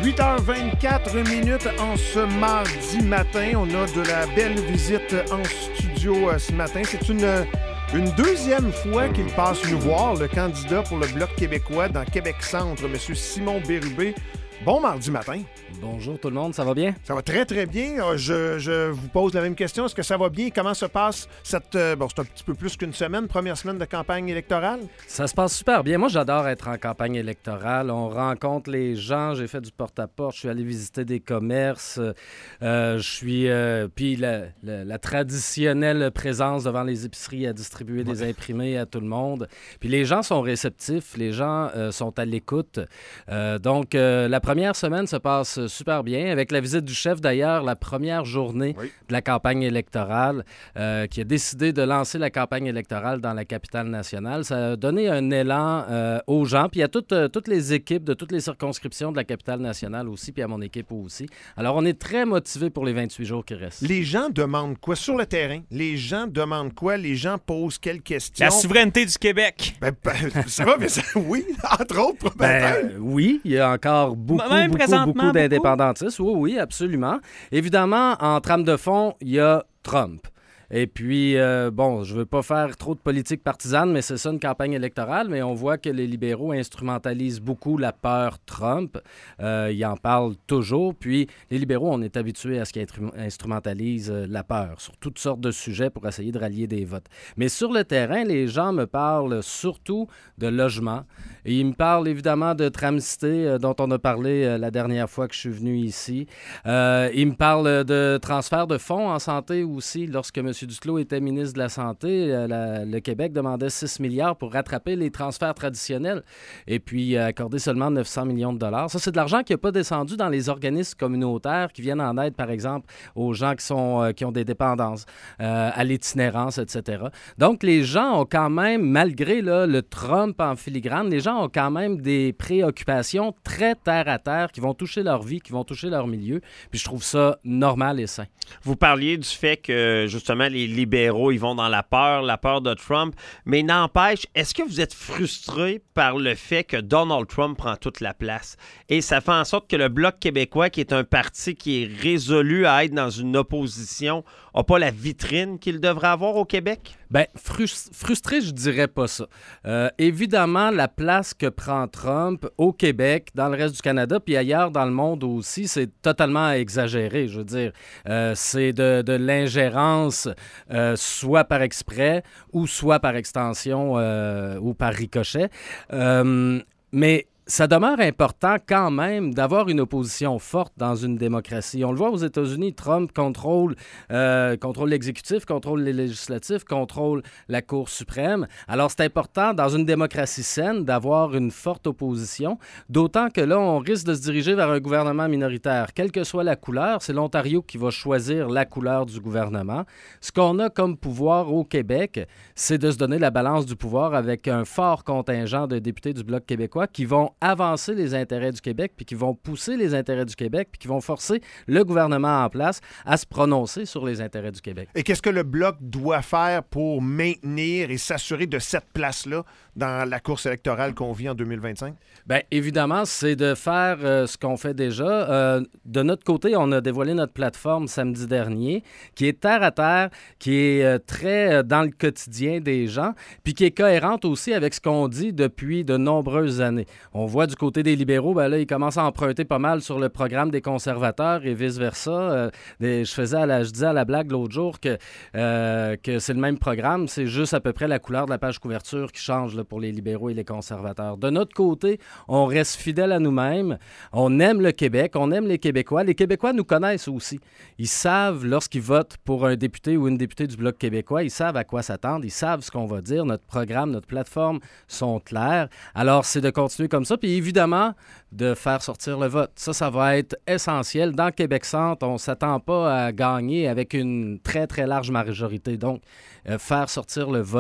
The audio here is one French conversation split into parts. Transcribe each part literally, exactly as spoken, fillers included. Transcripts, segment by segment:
huit heures vingt-quatre minutes en ce mardi matin. On a de la belle visite en studio euh, ce matin. C'est une, une deuxième fois qu'il passe nous voir, le candidat pour le Bloc québécois dans Québec-Centre, M. Simon Bérubé. Bon mardi matin. Bonjour tout le monde, ça va bien? Ça va très, très bien. Je, je vous pose la même question. Est-ce que ça va bien? Comment se passe cette... Euh, bon, c'est un petit peu plus qu'une semaine, première semaine de campagne électorale? Ça se passe super bien. Moi, j'adore être en campagne électorale. On rencontre les gens. J'ai fait du porte-à-porte. Je suis allé visiter des commerces. Euh, je suis... Euh, puis la, la, la traditionnelle présence devant les épiceries à distribuer des ouais. imprimés à tout le monde. Puis les gens sont réceptifs. Les gens euh, sont à l'écoute. Euh, donc, euh, la première semaine se passe super bien. Avec la visite du chef, d'ailleurs, la première journée oui. de la campagne électorale, euh, qui a décidé de lancer la campagne électorale dans la capitale nationale. Ça a donné un élan euh, aux gens, puis à toutes, euh, toutes les équipes de toutes les circonscriptions de la capitale nationale aussi, puis à mon équipe aussi. Alors, on est très motivés pour les vingt-huit jours qui restent. Les gens demandent quoi sur le terrain? Les gens demandent quoi? Les gens posent quelles questions? La souveraineté du Québec. Ben, ben, ça va, mais ça, oui, entre autres. Ben, oui, il y a encore beaucoup, Même beaucoup, beaucoup d'indépendantistes. Oui, oui, absolument. Évidemment, en trame de fond, il y a Trump. Et puis, euh, bon, je ne veux pas faire trop de politique partisane, mais c'est ça une campagne électorale, mais on voit que les libéraux instrumentalisent beaucoup la peur Trump. Euh, ils en parlent toujours. Puis, les libéraux, on est habitués à ce qu'ils instrumentalisent la peur sur toutes sortes de sujets pour essayer de rallier des votes. Mais sur le terrain, les gens me parlent surtout de logement. Et ils me parlent évidemment de Tramcité, euh, dont on a parlé euh, la dernière fois que je suis venu ici. Euh, ils me parlent de transfert de fonds en santé aussi. Lorsque M. Duclos était ministre de la Santé, euh, la, le Québec demandait six milliards pour rattraper les transferts traditionnels et puis euh, accorder seulement neuf cents millions de dollars. Ça, c'est de l'argent qui n'a pas descendu dans les organismes communautaires qui viennent en aide, par exemple, aux gens qui, sont, euh, qui ont des dépendances, euh, à l'itinérance, et cetera. Donc, les gens ont quand même, malgré là, le Trump en filigrane, les gens ont quand même des préoccupations très terre-à-terre qui vont toucher leur vie, qui vont toucher leur milieu. Puis je trouve ça normal et sain. Vous parliez du fait que, justement, les libéraux, ils vont dans la peur, la peur de Trump. Mais n'empêche, est-ce que vous êtes frustré par le fait que Donald Trump prend toute la place? Et ça fait en sorte que le Bloc québécois, qui est un parti qui est résolu à être dans une opposition, n'a pas la vitrine qu'il devrait avoir au Québec? Bien, frus- frustré, je dirais pas ça. Euh, évidemment, la place que prend Trump au Québec, dans le reste du Canada, puis ailleurs dans le monde aussi, c'est totalement exagéré. Je veux dire, euh, c'est de, de l'ingérence, euh, soit par exprès ou soit par extension euh, ou par ricochet. Euh, mais ça demeure important quand même d'avoir une opposition forte dans une démocratie. On le voit aux États-Unis, Trump contrôle, euh, contrôle l'exécutif, contrôle les législatifs, contrôle la Cour suprême. Alors, c'est important dans une démocratie saine d'avoir une forte opposition, d'autant que là, on risque de se diriger vers un gouvernement minoritaire. Quelle que soit la couleur, c'est l'Ontario qui va choisir la couleur du gouvernement. Ce qu'on a comme pouvoir au Québec, c'est de se donner la balance du pouvoir avec un fort contingent de députés du Bloc québécois qui vont avancer les intérêts du Québec, puis qui vont pousser les intérêts du Québec, puis qui vont forcer le gouvernement en place à se prononcer sur les intérêts du Québec. Et qu'est-ce que le Bloc doit faire pour maintenir et s'assurer de cette place-là dans la course électorale qu'on vit en deux mille vingt-cinq? Bien, évidemment, c'est de faire euh, ce qu'on fait déjà. Euh, de notre côté, on a dévoilé notre plateforme samedi dernier, qui est terre à terre, qui est euh, très euh, dans le quotidien des gens, puis qui est cohérente aussi avec ce qu'on dit depuis de nombreuses années. On voit du côté des libéraux, ben là, ils commencent à emprunter pas mal sur le programme des conservateurs et vice-versa. Euh, des, je, faisais à la, je disais à la blague l'autre jour que, euh, que c'est le même programme, c'est juste à peu près la couleur de la page couverture qui change là, pour les libéraux et les conservateurs. De notre côté, on reste fidèle à nous-mêmes. On aime le Québec, on aime les Québécois. Les Québécois nous connaissent aussi. Ils savent, lorsqu'ils votent pour un député ou une députée du Bloc québécois, ils savent à quoi s'attendre, ils savent ce qu'on va dire. Notre programme, notre plateforme sont clairs. Alors, c'est de continuer comme ça. Puis évidemment, de faire sortir le vote. Ça, ça va être essentiel. Dans Québec-Centre, on ne s'attend pas à gagner avec une très, très large majorité. Donc, euh, faire sortir le vote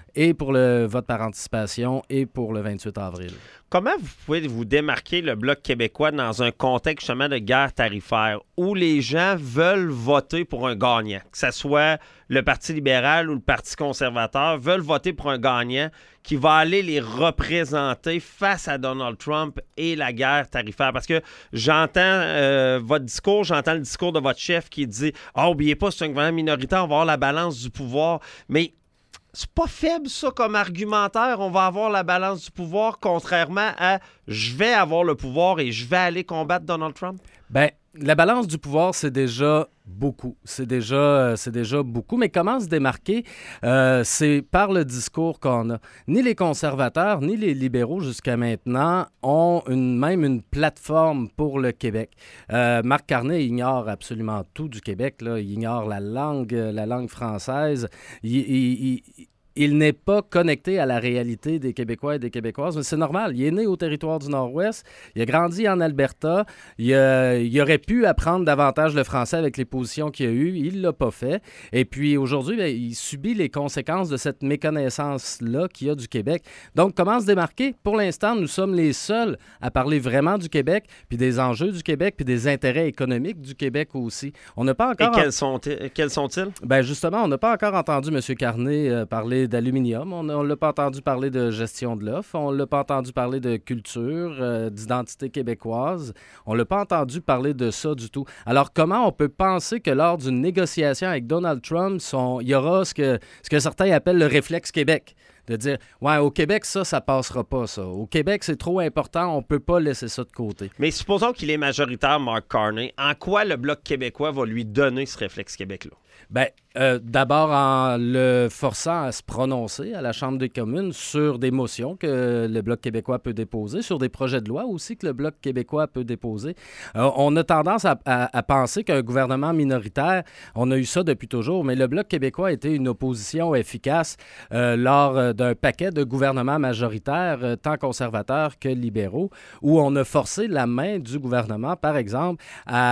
et pour le vote par anticipation et pour le vingt-huit avril. Comment vous pouvez vous démarquer le Bloc québécois dans un contexte justement de guerre tarifaire où les gens veulent voter pour un gagnant, que ce soit le Parti libéral ou le Parti conservateur, veulent voter pour un gagnant qui va aller les représenter face à Donald Trump et la guerre tarifaire? Parce que j'entends euh, votre discours, j'entends le discours de votre chef qui dit « Ah, oh, oubliez pas, c'est un gouvernement minoritaire, on va avoir la balance du pouvoir. » Mais c'est pas faible, ça, comme argumentaire. On va avoir la balance du pouvoir, contrairement à « je vais avoir le pouvoir et je vais aller combattre Donald Trump ». Bien, la balance du pouvoir, c'est déjà beaucoup. C'est déjà, euh, c'est déjà beaucoup. Mais comment se démarquer? Euh, c'est par le discours qu'on a. Ni les conservateurs, ni les libéraux, jusqu'à maintenant, ont une, même une plateforme pour le Québec. Euh, Marc Carney ignore absolument tout du Québec, là. Il ignore la langue, la langue française. Il... il, il Il n'est pas connecté à la réalité des Québécois et des Québécoises. Mais c'est normal. Il est né au territoire du Nord-Ouest. Il a grandi en Alberta. Il, a, il aurait pu apprendre davantage le français avec les positions qu'il a eues. Il ne l'a pas fait. Et puis aujourd'hui, bien, il subit les conséquences de cette méconnaissance-là qu'il y a du Québec. Donc, comment se démarquer? Pour l'instant, nous sommes les seuls à parler vraiment du Québec, puis des enjeux du Québec, puis des intérêts économiques du Québec aussi. On n'a pas encore... Et quels sont-ils? Quels sont-ils? Bien, justement, on n'a pas encore entendu M. Carney euh, parler d'aluminium. On ne l'a pas entendu parler de gestion de l'offre. On ne l'a pas entendu parler de culture, euh, d'identité québécoise. On ne l'a pas entendu parler de ça du tout. Alors, comment on peut penser que lors d'une négociation avec Donald Trump, son, il y aura ce que, ce que certains appellent le réflexe Québec? De dire, ouais, au Québec, ça, ça passera pas, ça. Au Québec, c'est trop important, on peut pas laisser ça de côté. Mais supposons qu'il est majoritaire, Mark Carney. En quoi le Bloc québécois va lui donner ce réflexe Québec-là? Bien, euh, d'abord en le forçant à se prononcer à la Chambre des communes sur des motions que le Bloc québécois peut déposer, sur des projets de loi aussi que le Bloc québécois peut déposer. Euh, on a tendance à, à, à penser qu'un gouvernement minoritaire, on a eu ça depuis toujours, mais le Bloc québécois a été une opposition efficace euh, lors d'un paquet de gouvernements majoritaires, euh, tant conservateurs que libéraux, où on a forcé la main du gouvernement, par exemple,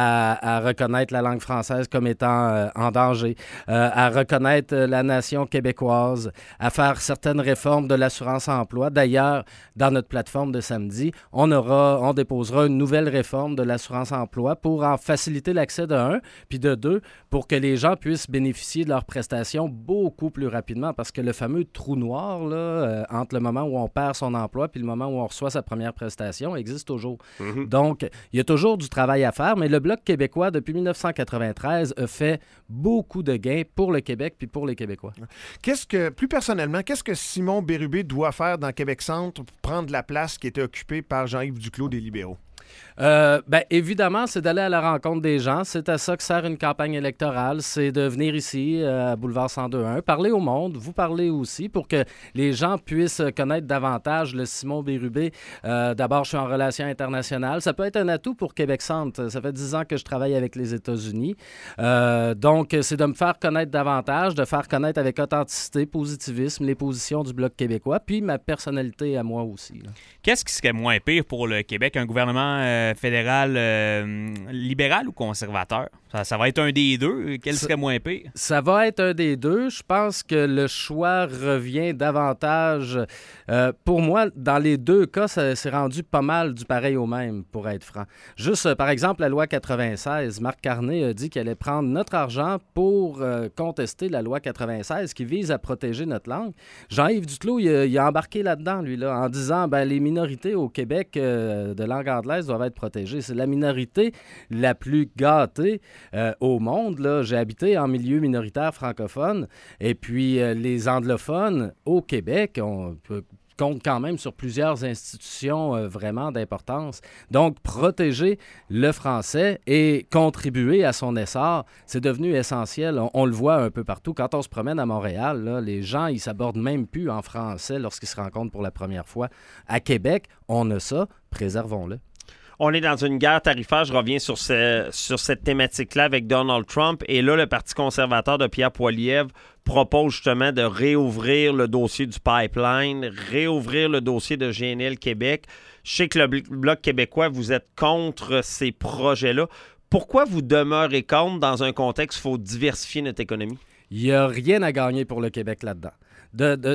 à, à reconnaître la langue française comme étant euh, en danger, Euh, à reconnaître la nation québécoise, à faire certaines réformes de l'assurance-emploi. D'ailleurs, dans notre plateforme de samedi, on aura, on déposera une nouvelle réforme de l'assurance-emploi pour en faciliter l'accès de un, puis de deux, pour que les gens puissent bénéficier de leurs prestations beaucoup plus rapidement, parce que le fameux trou noir, là, euh, entre le moment où on perd son emploi puis le moment où on reçoit sa première prestation, existe toujours. Mm-hmm. Donc, il y a toujours du travail à faire, mais le Bloc québécois, depuis dix-neuf cent quatre-vingt-treize, a fait beaucoup de gains pour le Québec puis pour les Québécois. Qu'est-ce que, plus personnellement, qu'est-ce que Simon Bérubé doit faire dans Québec-Centre pour prendre la place qui était occupée par Jean-Yves Duclos des libéraux? Euh, ben, évidemment, c'est d'aller à la rencontre des gens. C'est à ça que sert une campagne électorale. C'est de venir ici, euh, à Boulevard cent deux un, parler au monde, vous parler aussi, pour que les gens puissent connaître davantage le Simon Bérubé. Euh, d'abord, je suis en relations internationales. Ça peut être un atout pour Québec-Centre. Ça fait dix ans que je travaille avec les États-Unis. Euh, donc, c'est de me faire connaître davantage, de faire connaître avec authenticité, positivisme, les positions du Bloc québécois, puis ma personnalité à moi aussi, là. Qu'est-ce qui serait moins pire pour le Québec? Un gouvernement euh, fédéral euh, libéral ou conservateur? Ça, ça va être un des deux. Quel ça, serait moins pire? Ça va être un des deux. Je pense que le choix revient davantage. Euh, pour moi, dans les deux cas, ça s'est rendu pas mal du pareil au même, pour être franc. Juste, euh, par exemple, la loi quatre-vingt-seize. Marc Carney a dit qu'il allait prendre notre argent pour euh, contester la loi quatre-vingt-seize qui vise à protéger notre langue. Jean-Yves Duclos, il a, il a embarqué là-dedans, lui, là, en disant ben, les minorités au Québec euh, de langue anglaise doivent être protégées. C'est la minorité la plus gâtée Euh, au monde. Là. J'ai habité en milieu minoritaire francophone et puis euh, les anglophones au Québec, on peut compte quand même sur plusieurs institutions euh, vraiment d'importance. Donc, protéger le français et contribuer à son essor, c'est devenu essentiel. On, on le voit un peu partout. Quand on se promène à Montréal, là, les gens, ils s'abordent même plus en français lorsqu'ils se rencontrent pour la première fois. À Québec, on a ça, préservons-le. On est dans une guerre tarifaire. Je reviens sur, ce, sur cette thématique-là avec Donald Trump. Et là, le Parti conservateur de Pierre Poilievre propose justement de réouvrir le dossier du pipeline, réouvrir le dossier de G N L Québec. Je sais que le Bloc québécois, vous êtes contre ces projets-là. Pourquoi vous demeurez contre dans un contexte où il faut diversifier notre économie? Il n'y a rien à gagner pour le Québec là-dedans. De... de...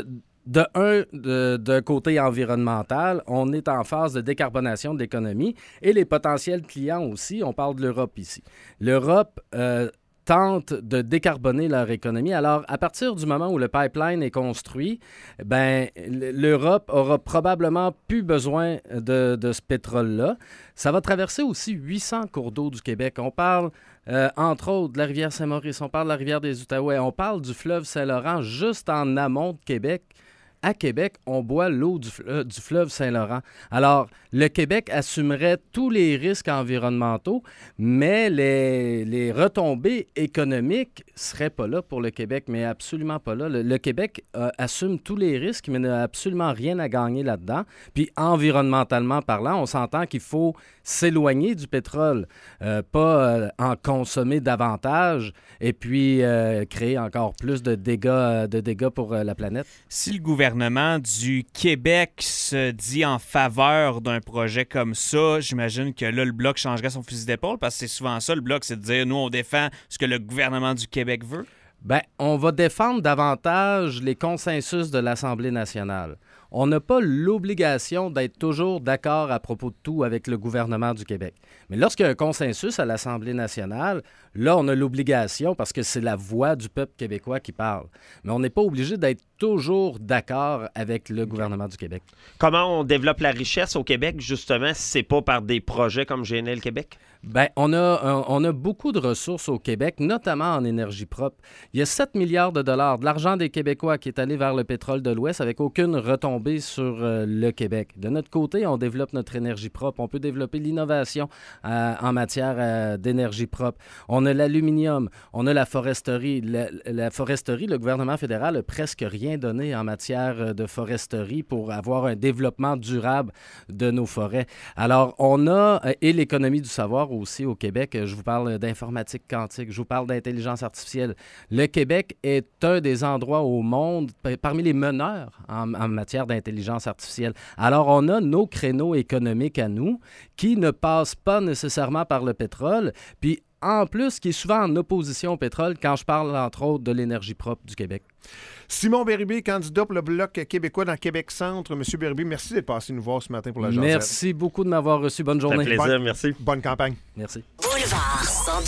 de un, de, de côté environnemental, on est en phase de décarbonation de l'économie et les potentiels clients aussi, on parle de l'Europe ici. L'Europe euh, tente de décarboner leur économie. Alors, à partir du moment où le pipeline est construit, ben, l'Europe aura probablement plus besoin de, de ce pétrole-là. Ça va traverser aussi huit cents cours d'eau du Québec. On parle, euh, entre autres, de la rivière Saint-Maurice, on parle de la rivière des Outaouais, on parle du fleuve Saint-Laurent juste en amont de Québec. À Québec, on boit l'eau du, fleuve, du fleuve Saint-Laurent. Alors, le Québec assumerait tous les risques environnementaux, mais les, les retombées économiques ne seraient pas là pour le Québec, mais absolument pas là. Le, le Québec euh, assume tous les risques, mais n'a absolument rien à gagner là-dedans. Puis, environnementalement parlant, on s'entend qu'il faut s'éloigner du pétrole, euh, pas euh, en consommer davantage et puis euh, créer encore plus de dégâts, de dégâts pour euh, la planète. Si le gouvernement du Québec se dit en faveur d'un projet comme ça, j'imagine que là, le Bloc changerait son fusil d'épaule, parce que c'est souvent ça, le Bloc, c'est de dire, nous, on défend ce que le gouvernement du Québec veut. Bien, on va défendre davantage les consensus de l'Assemblée nationale. On n'a pas l'obligation d'être toujours d'accord à propos de tout avec le gouvernement du Québec. Mais lorsqu'il y a un consensus à l'Assemblée nationale, là, on a l'obligation, parce que c'est la voix du peuple québécois qui parle. Mais on n'est pas obligé d'être toujours d'accord avec le gouvernement du Québec. Comment on développe la richesse au Québec, justement, si c'est pas par des projets comme G N L Québec? Bien, on a, on a beaucoup de ressources au Québec, notamment en énergie propre. Il y a sept milliards de dollars, de l'argent des Québécois qui est allé vers le pétrole de l'Ouest avec aucune retombée sur euh, le Québec. De notre côté, on développe notre énergie propre. On peut développer l'innovation euh, en matière euh, d'énergie propre. On a l'aluminium, on a la foresterie. La, la foresterie, le gouvernement fédéral n'a presque rien donné en matière de foresterie pour avoir un développement durable de nos forêts. Alors, on a, et l'économie du savoir aussi au Québec, je vous parle d'informatique quantique, je vous parle d'intelligence artificielle. Le Québec est un des endroits au monde, parmi les meneurs en, en matière d'intelligence artificielle. Alors, on a nos créneaux économiques à nous qui ne passent pas nécessairement par le pétrole, puis en plus, qui est souvent en opposition au pétrole quand je parle, entre autres, de l'énergie propre du Québec. Simon Bérubé, candidat pour le Bloc québécois dans Québec-Centre. Monsieur Bérubé, merci d'être passé nous voir ce matin pour la journée. Merci beaucoup de m'avoir reçu. Bonne journée. Ça fait plaisir, bonne, merci. Bonne campagne. Merci. Boulevard